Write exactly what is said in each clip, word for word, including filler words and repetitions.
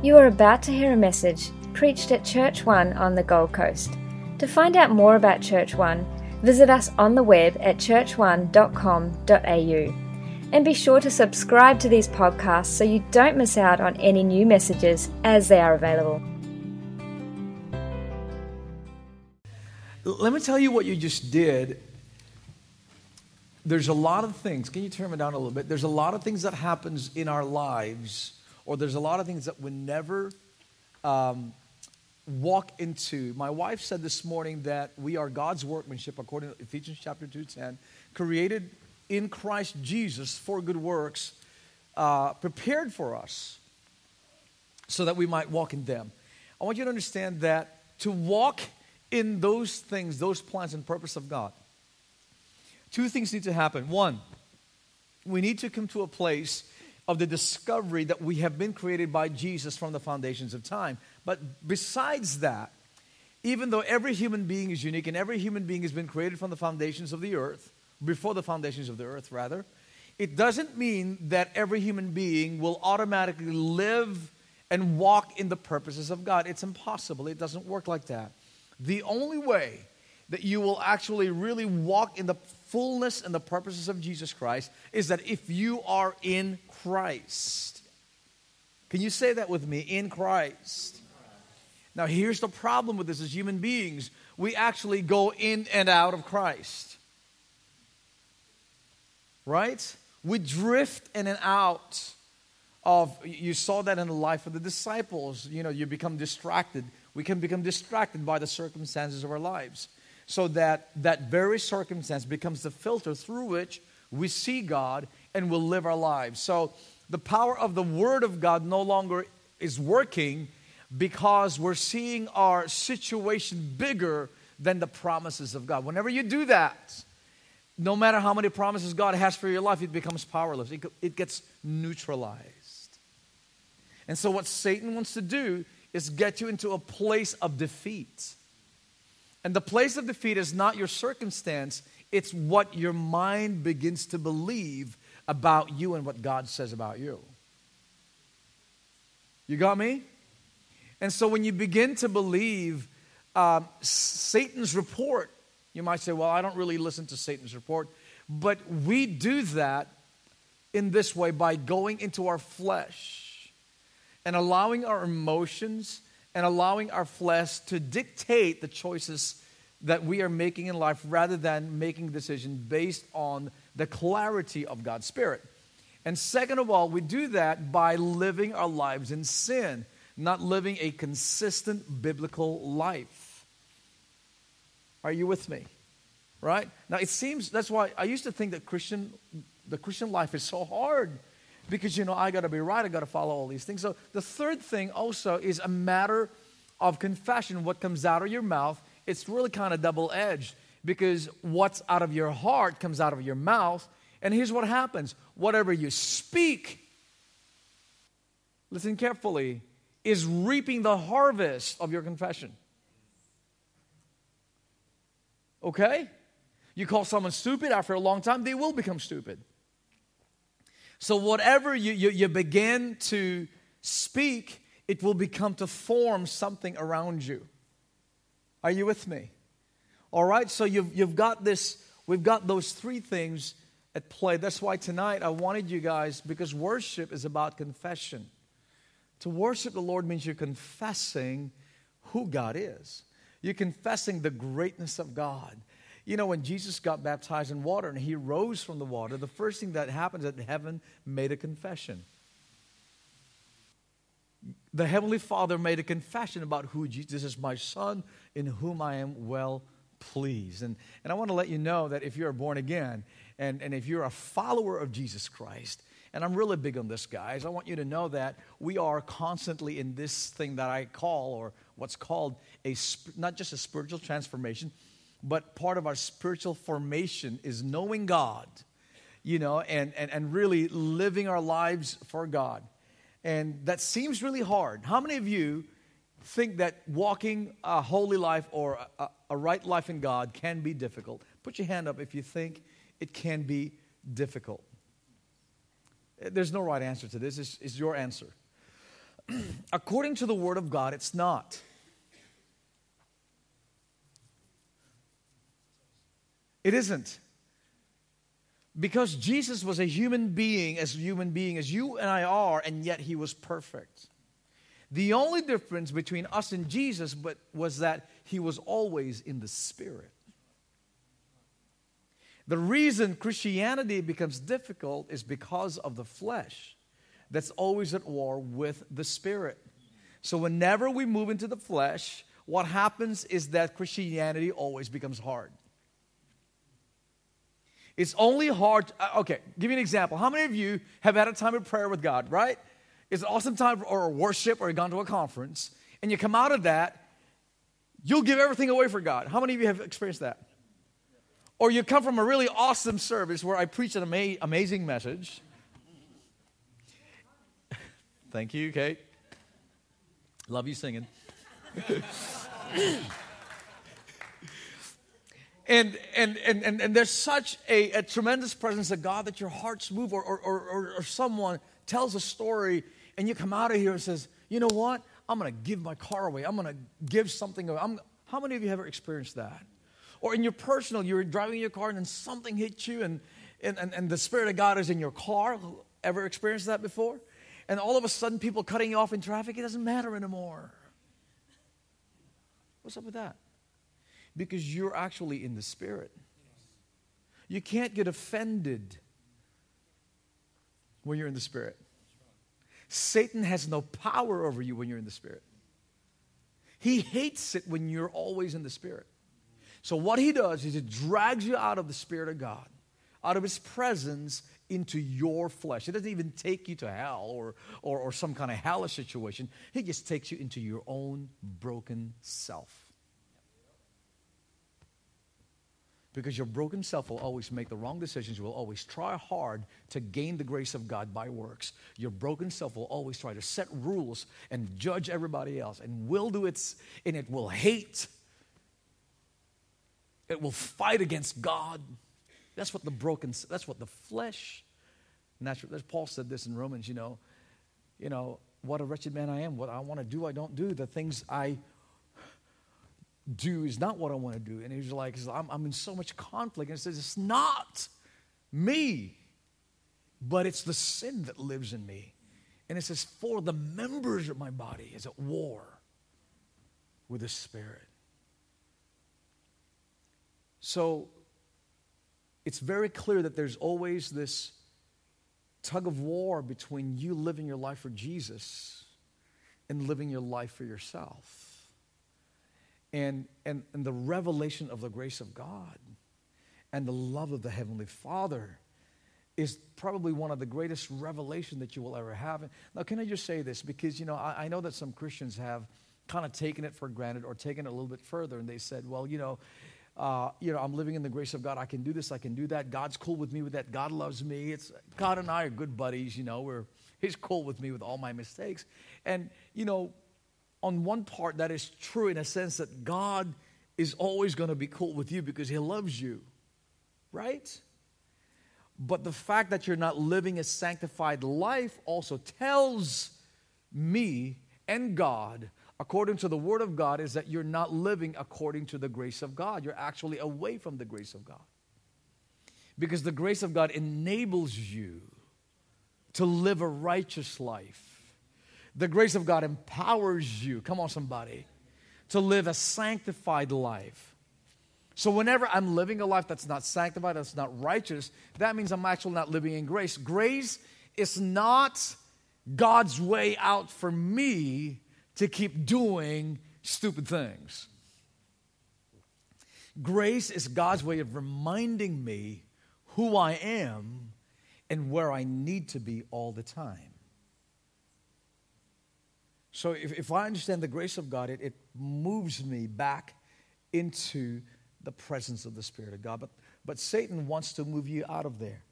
You are about to hear a message preached at Church One on the Gold Coast. To find out more about Church One, visit us on the web at church one dot com dot a u. And be sure to subscribe to these podcasts so you don't miss out on any new messages as they are available. Let me tell you what you just did. There's a lot of things. Can you turn me down a little bit? There's a lot of things that happens in our lives, or there's a lot of things that we never um, walk into. My wife said this morning that we are God's workmanship, according to Ephesians chapter two ten, created in Christ Jesus for good works, uh, prepared for us so that we might walk in them. I want you to understand that to walk in those things, those plans and purpose of God, two things need to happen. One, we need to come to a place of the discovery that we have been created by Jesus from the foundations of time. But besides that, even though every human being is unique and every human being has been created from the foundations of the earth, before the foundations of the earth rather, it doesn't mean that every human being will automatically live and walk in the purposes of God. It's impossible. It doesn't work like that. The only way that you will actually really walk in the fullness and the purposes of Jesus Christ is that if you are in Christ. Can you say that with me? In Christ. Now here's the problem with this as human beings. We actually go in and out of Christ. Right? We drift in and out of, you saw that in the life of the disciples. You know, you become distracted. We can become distracted by the circumstances of our lives. So that that very circumstance becomes the filter through which we see God and will live our lives. So the power of the Word of God no longer is working because we're seeing our situation bigger than the promises of God. Whenever you do that, no matter how many promises God has for your life, it becomes powerless. It, it gets neutralized. And so what Satan wants to do is get you into a place of defeat. And the place of defeat is not your circumstance, it's what your mind begins to believe about you and what God says about you. You got me? And so when you begin to believe um, Satan's report, you might say, well, I don't really listen to Satan's report. But we do that in this way by going into our flesh and allowing our emotions and allowing our flesh to dictate the choices that we are making in life rather than making decisions based on the clarity of God's Spirit. And second of all, we do that by living our lives in sin, not living a consistent biblical life. Are you with me? Right? Now it seems, that's why I used to think that Christian, the Christian life is so hard because, you know, I got to be right, I got to follow all these things. So the third thing also is a matter of confession. What comes out of your mouth, it's really kind of double-edged because what's out of your heart comes out of your mouth. And here's what happens. Whatever you speak, listen carefully, is reaping the harvest of your confession. Okay? You call someone stupid, after a long time, they will become stupid. So whatever you, you, you begin to speak, it will become to form something around you. Are you with me? All right, so you've, you've got this, we've got those three things at play. That's why tonight I wanted you guys, because worship is about confession. To worship the Lord means you're confessing who God is. You're confessing the greatness of God. You know, when Jesus got baptized in water and He rose from the water, the first thing that happened is that heaven made a confession. The Heavenly Father made a confession about who Jesus is, my Son in whom I am well pleased. And, and I want to let you know that if you're born again and, and if you're a follower of Jesus Christ, and I'm really big on this, guys, I want you to know that we are constantly in this thing that I call, or what's called, a not just a spiritual transformation, but part of our spiritual formation is knowing God, you know, and, and, and really living our lives for God. And that seems really hard. How many of you think that walking a holy life or a, a right life in God can be difficult? Put your hand up if you think it can be difficult. There's no right answer to this. It's, it's your answer. according to the Word of God, it's not. It isn't. Because Jesus was a human being, as a human being as you and I are, and yet He was perfect. The only difference between us and Jesus but was that He was always in the Spirit. The reason Christianity becomes difficult is because of the flesh that's always at war with the Spirit. So whenever we move into the flesh, what happens is that Christianity always becomes hard. It's only hard. Uh, okay, give you an example. How many of you have had a time of prayer with God, right? It's an awesome time or worship, or you've gone to a conference, and you come out of that, you'll give everything away for God. How many of you have experienced that? Or you come from a really awesome service where I preach an ama- amazing message. Thank you, Kate. Love you singing. And, and, and, and, and there's such a, a tremendous presence of God that your hearts move, or, or, or, or someone tells a story and you come out of here and says, you know what? I'm going to give my car away. I'm going to give something away. I'm, how many of you have ever experienced that? Or in your personal, you're driving your car and then something hits you and, and, and, and the Spirit of God is in your car. Ever experienced that before? And all of a sudden people cutting you off in traffic, it doesn't matter anymore. What's up with that? Because you're actually in the Spirit. You can't get offended when you're in the Spirit. Satan has no power over you when you're in the Spirit. He hates it when you're always in the Spirit. So what he does is he drags you out of the Spirit of God, out of His presence into your flesh. It doesn't even take you to hell or, or, or some kind of hellish situation. He just takes you into your own broken self. Because your broken self will always make the wrong decisions. You will always try hard to gain the grace of God by works. Your broken self will always try to set rules and judge everybody else and will do its, and it will hate. It will fight against God. That's what the broken, that's what the flesh, natural, Paul said this in Romans, you know, you know, what a wretched man I am. What I want to do, I don't do. The things I do is not what I want to do. And he's like, I'm, I'm in so much conflict. And he says, it's not me, but it's the sin that lives in me. And it says, for the members of my body is at war with the Spirit. So it's very clear that there's always this tug of war between you living your life for Jesus and living your life for yourself. And, and, and the revelation of the grace of God and the love of the Heavenly Father is probably one of the greatest revelation that you will ever have. Now, can I just say this? Because, you know, I, I know that some Christians have kind of taken it for granted or taken it a little bit further. And they said, well, you know, uh, you know, I'm living in the grace of God. I can do this. I can do that. God's cool with me with that. God loves me. It's God and I are good buddies, you know. We're, he's cool with me with all my mistakes. And, you know, on one part, that is true in a sense that God is always going to be cool with you because He loves you, right? But the fact that you're not living a sanctified life also tells me and God, according to the Word of God, is that you're not living according to the grace of God. You're actually away from the grace of God. Because the grace of God enables you to live a righteous life. The grace of God empowers you, come on somebody, to live a sanctified life. So whenever I'm living a life that's not sanctified, that's not righteous, that means I'm actually not living in grace. Grace is not God's way out for me to keep doing stupid things. Grace is God's way of reminding me who I am and where I need to be all the time. So if, if I understand the grace of God, it, it moves me back into the presence of the Spirit of God. But, but Satan wants to move you out of there.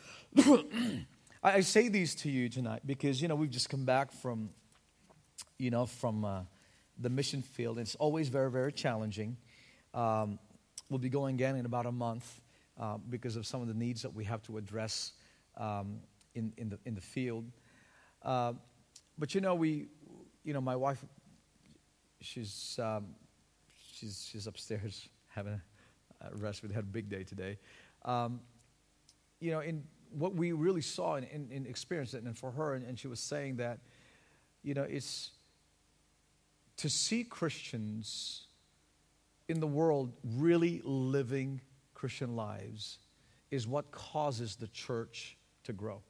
I, I say these to you tonight because, you know, we've just come back from, you know, from uh, the mission field. It's always very, very challenging. Um, we'll be going again in about a month uh, because of some of the needs that we have to address um, in, in, the, in the field. Uh, but, you know, we... you know, my wife, she's um, she's she's upstairs having a rest. We had a big day today. Um, you know, in what we really saw and, and, and experienced it, and for her, and, and she was saying that, you know, it's to see Christians in the world really living Christian lives is what causes the church to grow.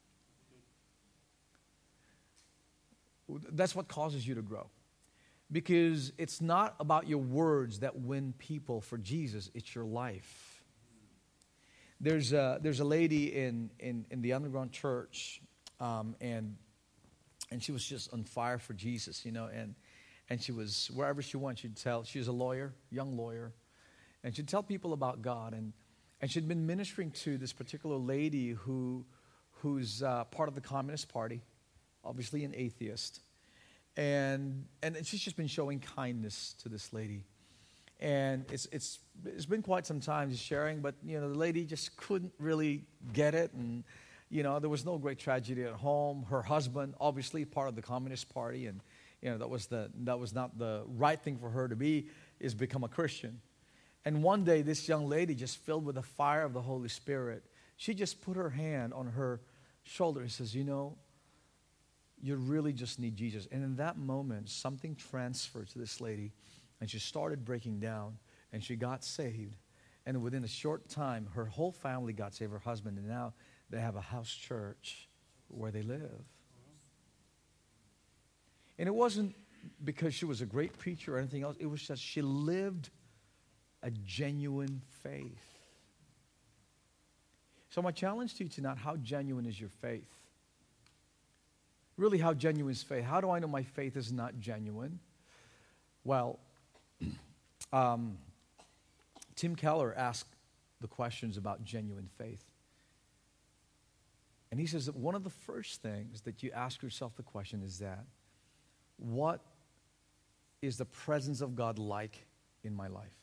That's what causes you to grow. Because it's not about your words that win people for Jesus, it's your life. There's a, there's a lady in, in, in the underground church, um, and and she was just on fire for Jesus, you know, and, and she was, wherever she went, she'd tell, she was a lawyer, young lawyer, and she'd tell people about God, and, and she'd been ministering to this particular lady who who's uh, part of the Communist Party, obviously an atheist, and and she's just been showing kindness to this lady. And it's it's it's been quite some time just sharing, but you know the lady just couldn't really get it, and you know there was no great tragedy at home. Her husband, obviously part of the Communist Party, and you know that was the that was not the right thing for her to be, is become a Christian. And one day, this young lady, just filled with the fire of the Holy Spirit, she just put her hand on her shoulder and says, "You know, you really just need Jesus." And in that moment, something transferred to this lady. And she started breaking down, and she got saved. And within a short time, her whole family got saved, her husband, and now they have a house church where they live. And it wasn't because she was a great preacher or anything else. It was just she lived a genuine faith. So my challenge to you tonight, how genuine is your faith? Really, how genuine is faith? How do I know my faith is not genuine? Well, Um, Tim Keller asked the questions about genuine faith. And he says that one of the first things that you ask yourself the question is that, what is the presence of God like in my life?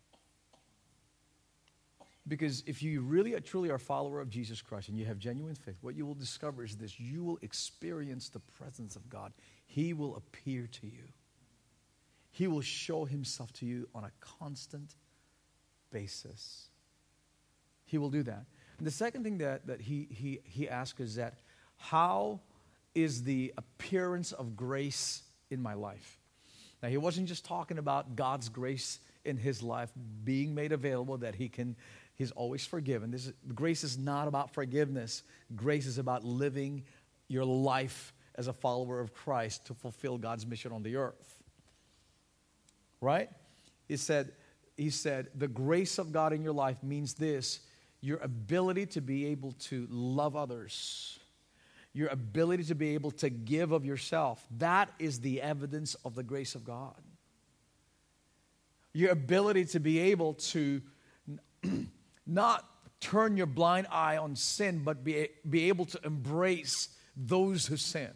Because if you really truly are a follower of Jesus Christ and you have genuine faith, what you will discover is this: you will experience the presence of God. He will appear to you. He will show himself to you on a constant basis. He will do that. And the second thing that, that he, he, he asked is that, how is the appearance of grace in my life? Now, he wasn't just talking about God's grace in his life being made available, that he can, he's always forgiven. This is, grace is not about forgiveness. Grace is about living your life as a follower of Christ to fulfill God's mission on the earth. Right? He said, he said, the grace of God in your life means this: your ability to be able to love others, your ability to be able to give of yourself. That is the evidence of the grace of God. Your ability to be able to not turn your blind eye on sin, but be, be able to embrace those who sin.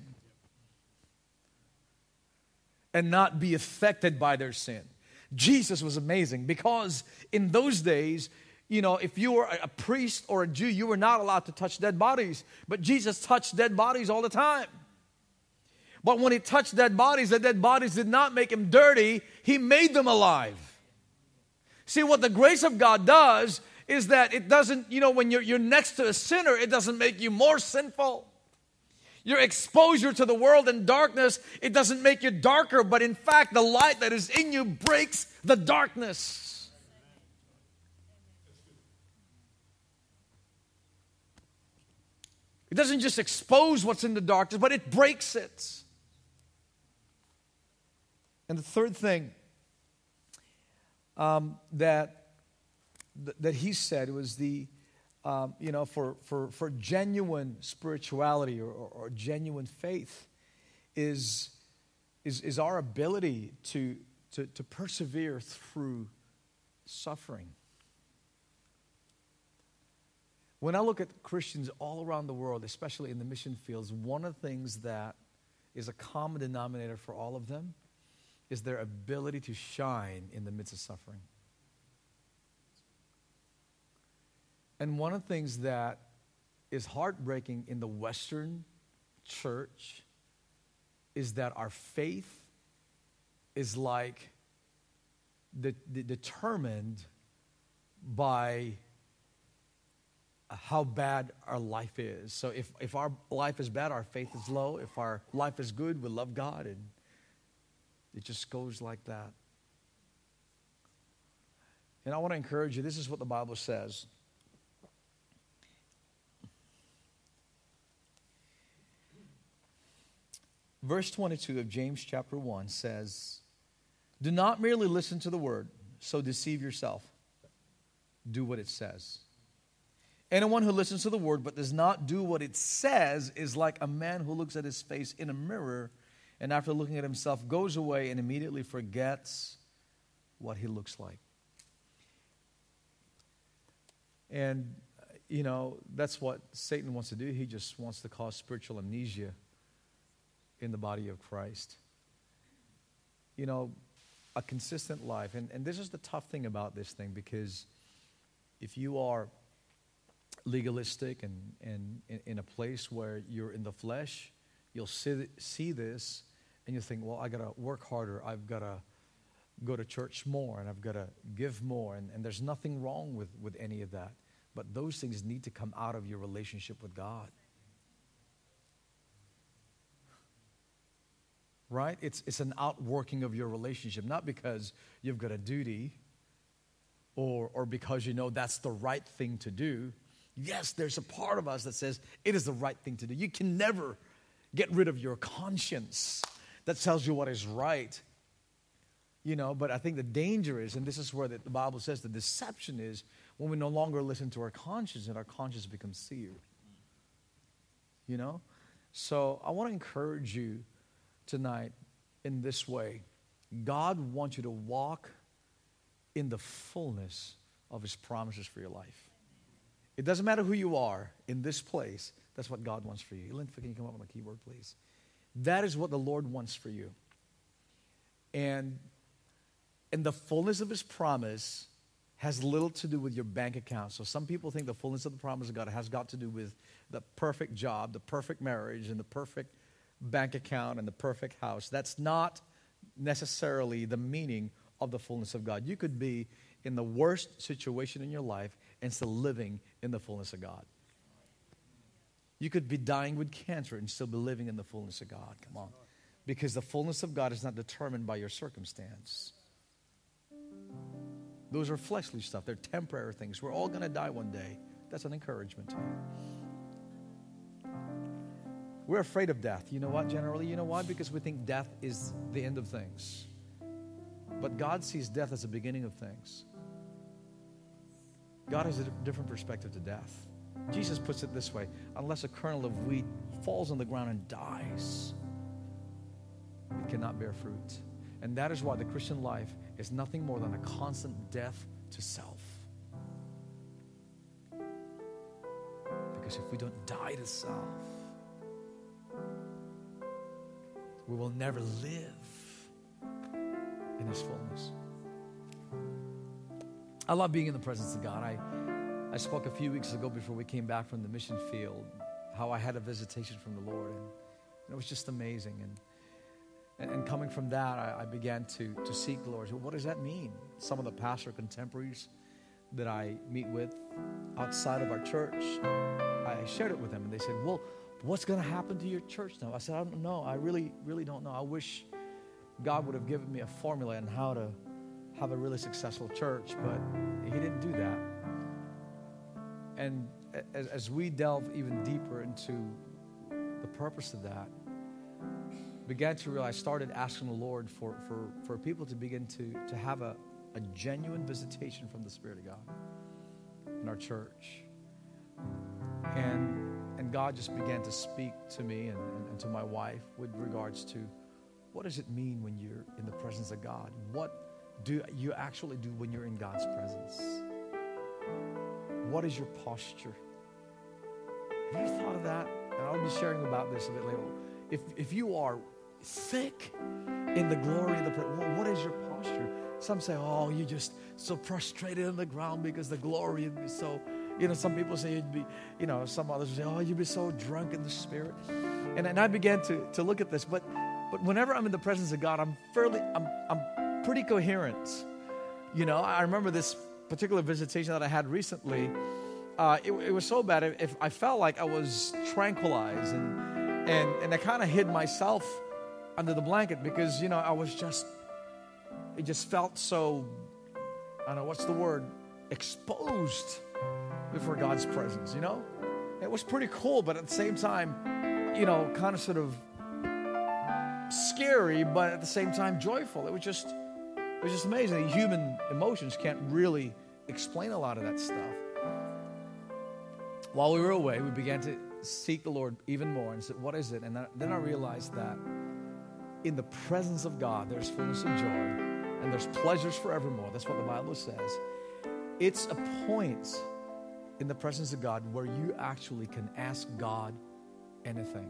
And not be affected by their sin. Jesus was amazing because in those days, you know, if you were a priest or a Jew, you were not allowed to touch dead bodies. But Jesus touched dead bodies all the time. But when he touched dead bodies, the dead bodies did not make him dirty. He made them alive. See, what the grace of God does is that it doesn't, you know, when you're, you're next to a sinner, it doesn't make you more sinful. Your exposure to the world and darkness, it doesn't make you darker, but in fact, the light that is in you breaks the darkness. It doesn't just expose what's in the darkness, but it breaks it. And the third thing um, that that he said was the Um, you know, for, for, for genuine spirituality or, or, or genuine faith is, is, is our ability to, to, to persevere through suffering. When I look at Christians all around the world, especially in the mission fields, one of the things that is a common denominator for all of them is their ability to shine in the midst of suffering. And one of the things that is heartbreaking in the Western church is that our faith is like de- de- determined by how bad our life is. So if, if our life is bad, our faith is low. If our life is good, we love God, and it just goes like that. And I want to encourage you, this is what the Bible says. Verse twenty-two of James chapter one says, do not merely listen to the word, so deceive yourself. Do what it says. Anyone who listens to the word but does not do what it says is like a man who looks at his face in a mirror and after looking at himself goes away and immediately forgets what he looks like. And, you know, that's what Satan wants to do. He just wants to cause spiritual amnesia in the body of Christ. You know, a consistent life. And, and this is the tough thing about this thing, because if you are legalistic and, and in, in a place where you're in the flesh, you'll see, see this and you think, well, I got to work harder. I've got to go to church more, and I've got to give more. And, and there's nothing wrong with, with any of that. But those things need to come out of your relationship with God. Right? It's, it's an outworking of your relationship, not because you've got a duty or, or because you know that's the right thing to do. Yes, there's a part of us that says it is the right thing to do. You can never get rid of your conscience that tells you what is right. You know, but I think the danger is, and this is where the, the Bible says the deception is, when we no longer listen to our conscience and our conscience becomes seared. You know? So I want to encourage you tonight in this way. God wants you to walk in the fullness of His promises for your life. It doesn't matter who you are in this place. That's what God wants for you. Linda, can you come up on the keyboard, please? That is what the Lord wants for you. And in the fullness of His promise has little to do with your bank account. So some people think the fullness of the promise of God has got to do with the perfect job, the perfect marriage, and the perfect bank account, and the perfect house. That's not necessarily the meaning of the fullness of God. You could be in the worst situation in your life and still living in the fullness of God. You could be dying with cancer and still be living in the fullness of God. Come on. Because the fullness of God is not determined by your circumstance. Those are fleshly stuff. They're temporary things. We're all going to die one day. That's an encouragement to you. We're afraid of death. You know what, generally? You know why? Because we think death is the end of things. But God sees death as the beginning of things. God has a different perspective to death. Jesus puts it this way: unless a kernel of wheat falls on the ground and dies, it cannot bear fruit. And that is why the Christian life is nothing more than a constant death to self. Because if we don't die to self, we will never live in His fullness. I love being in the presence of God. I, I spoke a few weeks ago before we came back from the mission field how I had a visitation from the Lord, and it was just amazing. And and, and coming from that, I, I began to to seek the Lord. So what does that mean? Some of the pastor contemporaries that I meet with outside of our church, I shared it with them, and they said, "Well, what's going to happen to your church now?" I said, "I don't know. I really, really don't know. I wish God would have given me a formula on how to have a really successful church, but He didn't do that." And as, as we delve even deeper into the purpose of that, began to realize, started asking the Lord for, for, for people to begin to, to have a, a genuine visitation from the Spirit of God in our church. And, and God just began to speak to me and, and, and to my wife with regards to, what does it mean when you're in the presence of God? What do you actually do when you're in God's presence? What is your posture? Have you thought of that? And I'll be sharing about this a bit later. If if you are thick in the glory of the presence, what is your posture? Some say, oh, you're just so prostrated on the ground because the glory would be so, you know, some people say you'd be, you know, some others say, oh, you'd be so drunk in the Spirit. And, and I began to, to look at this, but But whenever I'm in the presence of God, I'm fairly, I'm, I'm pretty coherent. You know, I remember this particular visitation that I had recently. Uh, it, it was so bad, if I felt like I was tranquilized, and and and I kind of hid myself under the blanket because, you know, I was just, it just felt so, I don't know, what's the word, exposed before God's presence, you know? It was pretty cool, but at the same time, you know, kind of sort of scary, but at the same time joyful. It was just, it was just amazing. The human emotions can't really explain a lot of that stuff. While we were away, we began to seek the Lord even more and said, what is it? And then I realized that in the presence of God, there's fullness of joy and there's pleasures forevermore. That's what the Bible says. It's a point in the presence of God where you actually can ask God anything.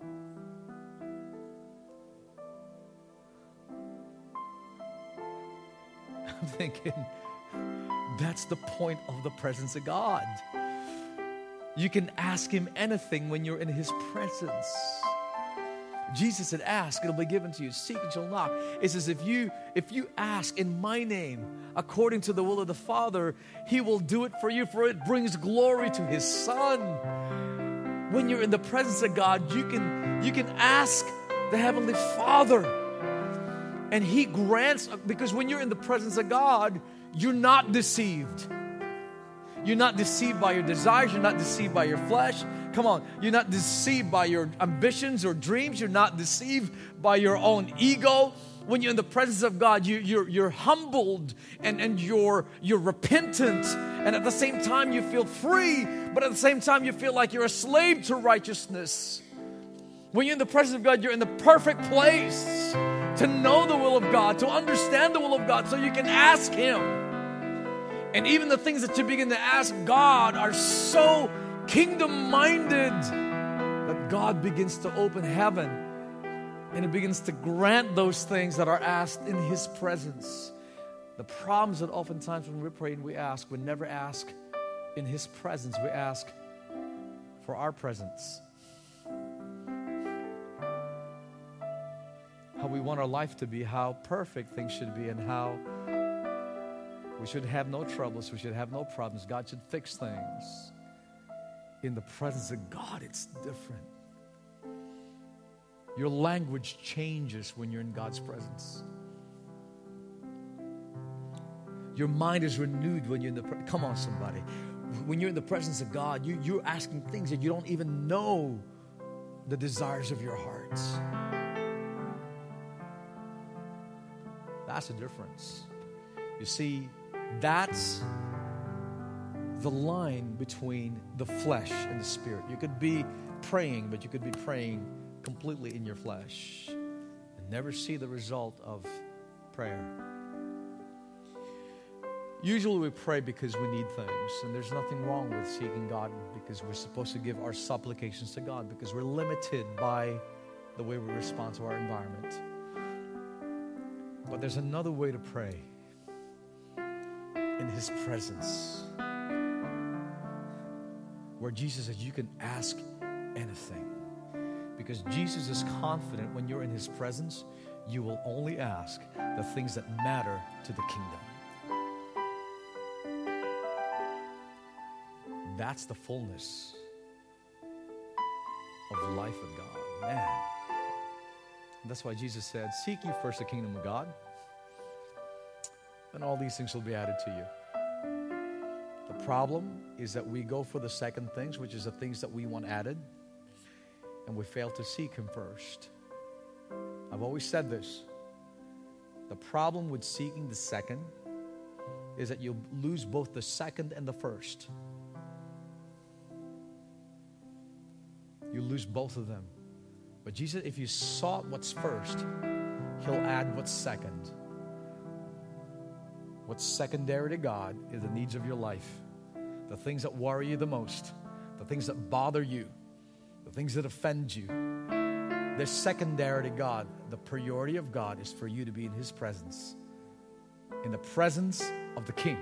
I'm thinking, that's the point of the presence of God. You can ask Him anything when you're in His presence. Jesus said, ask, it'll be given to you. Seek, and you'll knock. It says, if you, if you ask in my name, according to the will of the Father, He will do it for you, for it brings glory to His Son. When you're in the presence of God, you can, you can ask the Heavenly Father, and He grants, because when you're in the presence of God, you're not deceived. You're not deceived by your desires. You're not deceived by your flesh. Come on. You're not deceived by your ambitions or dreams. You're not deceived by your own ego. When you're in the presence of God, you, you're, you're humbled and, and you're, you're repentant. And at the same time, you feel free. But at the same time, you feel like you're a slave to righteousness. When you're in the presence of God, you're in the perfect place to know the will of God, to understand the will of God, so you can ask Him. And even the things that you begin to ask God are so kingdom-minded that God begins to open heaven and He begins to grant those things that are asked in His presence. The problem is that oftentimes when we're praying, we ask, we never ask in His presence. We ask for our presence. How we want our life to be, how perfect things should be, and how we should have no troubles, we should have no problems. God should fix things. In the presence of God, it's different. Your language changes when you're in God's presence. Your mind is renewed when you're in the presence. Come on, somebody. When you're in the presence of God, you, you're asking things that you don't even know the desires of your hearts. That's the difference. You see, that's the line between the flesh and the spirit. You could be praying, but you could be praying completely in your flesh and never see the result of prayer. Usually we pray because we need things, and there's nothing wrong with seeking God, because we're supposed to give our supplications to God, because we're limited by the way we respond to our environment. But there's another way to pray. In His presence, where Jesus says you can ask anything, because Jesus is confident when you're in His presence, you will only ask the things that matter to the kingdom. That's the fullness of life with God, man. And that's why Jesus said, seek ye first the kingdom of God, and all these things will be added to you. The problem is that we go for the second things, which is the things that we want added, and we fail to seek Him first. I've always said this. The problem with seeking the second is that you'll lose both the second and the first. You lose both of them. But Jesus, if you sought what's first, He'll add what's second. What's secondary to God is the needs of your life. The things that worry you the most. The things that bother you. The things that offend you. They're secondary to God. The priority of God is for you to be in His presence. In the presence of the King.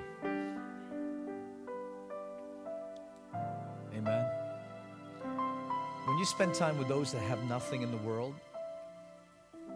Amen. When you spend time with those that have nothing in the world,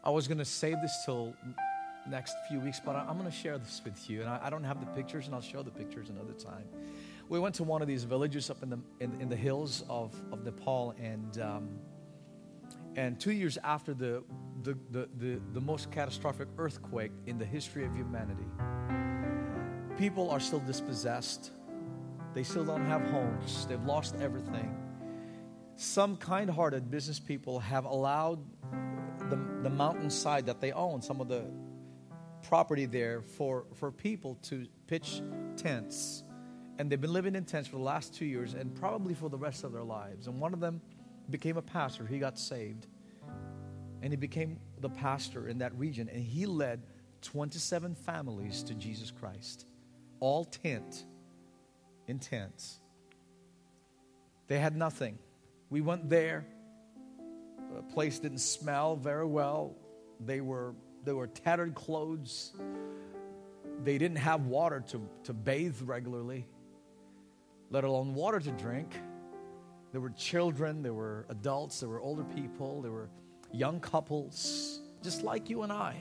I was going to save this till next few weeks, but I, I'm going to share this with you. And I, I don't have the pictures, and I'll show the pictures another time. We went to one of these villages up in the in, in the hills of, of Nepal, and um, and two years after the the, the the the most catastrophic earthquake in the history of humanity, people are still dispossessed. They still don't have homes. They've lost everything. Some kind-hearted business people have allowed the, the mountainside that they own, some of the property there, for, for people to pitch tents. And they've been living in tents for the last two years and probably for the rest of their lives. And one of them became a pastor. He got saved. And he became the pastor in that region. And he led twenty-seven families to Jesus Christ. All tent, in tents. They had nothing. We went there. The place didn't smell very well. They were they were tattered clothes. They didn't have water to, to bathe regularly, let alone water to drink. There were children, there were adults, there were older people, there were young couples, just like you and I.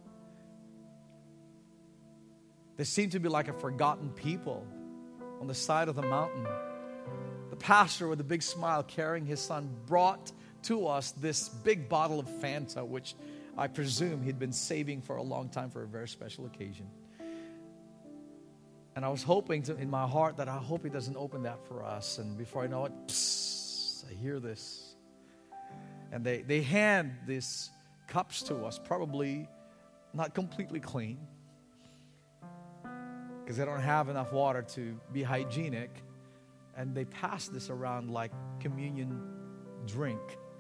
They seemed to be like a forgotten people on the side of the mountain. The pastor with a big smile carrying his son brought to us this big bottle of Fanta, which I presume he'd been saving for a long time for a very special occasion. And I was hoping to, in my heart that I hope he doesn't open that for us. And before I know it, psst, I hear this. And they, they hand these cups to us, probably not completely clean, because they don't have enough water to be hygienic. And they pass this around like communion drink.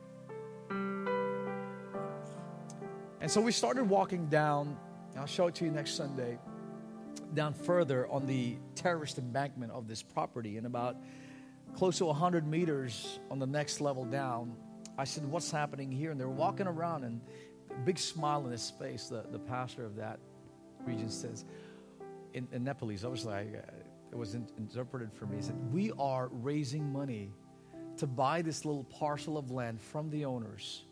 And so we started walking down, I'll show it to you next Sunday, down further on the terraced embankment of this property. And about close to one hundred meters on the next level down, I said, what's happening here? And they were walking around, and a big smile on his face, the, the pastor of that region says, in, in Nepalese, obviously I, it was in, interpreted for me. He said, we are raising money to buy this little parcel of land from the owners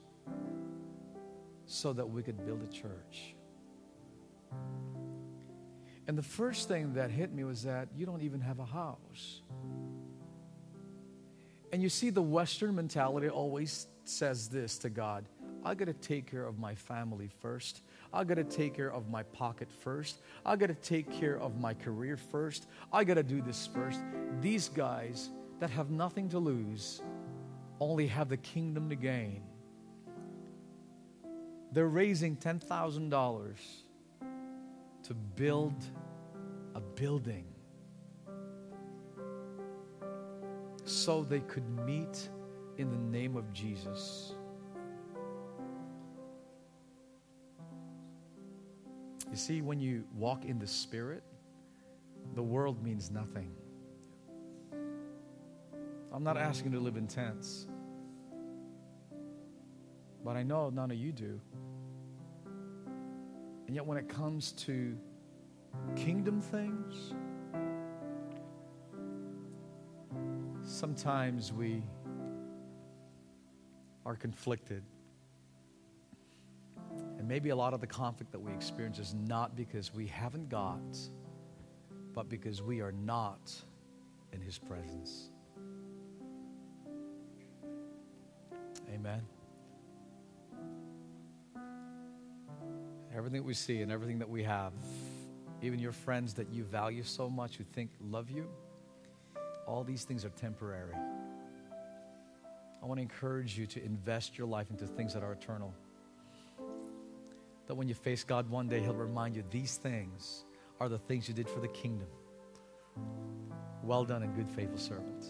so that we could build a church. And the first thing that hit me was that you don't even have a house. And you see, the Western mentality always says this to God: I got to take care of my family first. I got to take care of my pocket first. I got to take care of my career first. I got to do this first. These guys that have nothing to lose only have the kingdom to gain. They're raising ten thousand dollars to build a building so they could meet in the name of Jesus. You see, when you walk in the Spirit, the world means nothing. I'm not asking you to live in tents, but I know none of you do. And yet when it comes to kingdom things, sometimes we are conflicted. And maybe a lot of the conflict that we experience is not because we haven't got, but because we are not in His presence. Amen. Everything that we see and everything that we have, even your friends that you value so much, who think love you, all these things are temporary. I want to encourage you to invest your life into things that are eternal. That when you face God one day, He'll remind you, these things are the things you did for the kingdom. Well done and good, faithful servant.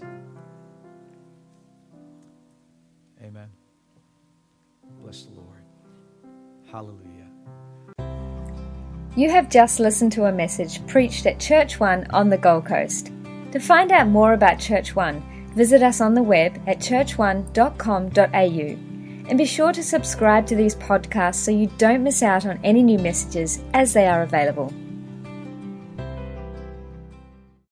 Amen. Bless the Lord. Hallelujah. You have just listened to a message preached at Church One on the Gold Coast. To find out more about Church One, visit us on the web at church one dot com dot a u. And be sure to subscribe to these podcasts so you don't miss out on any new messages as they are available.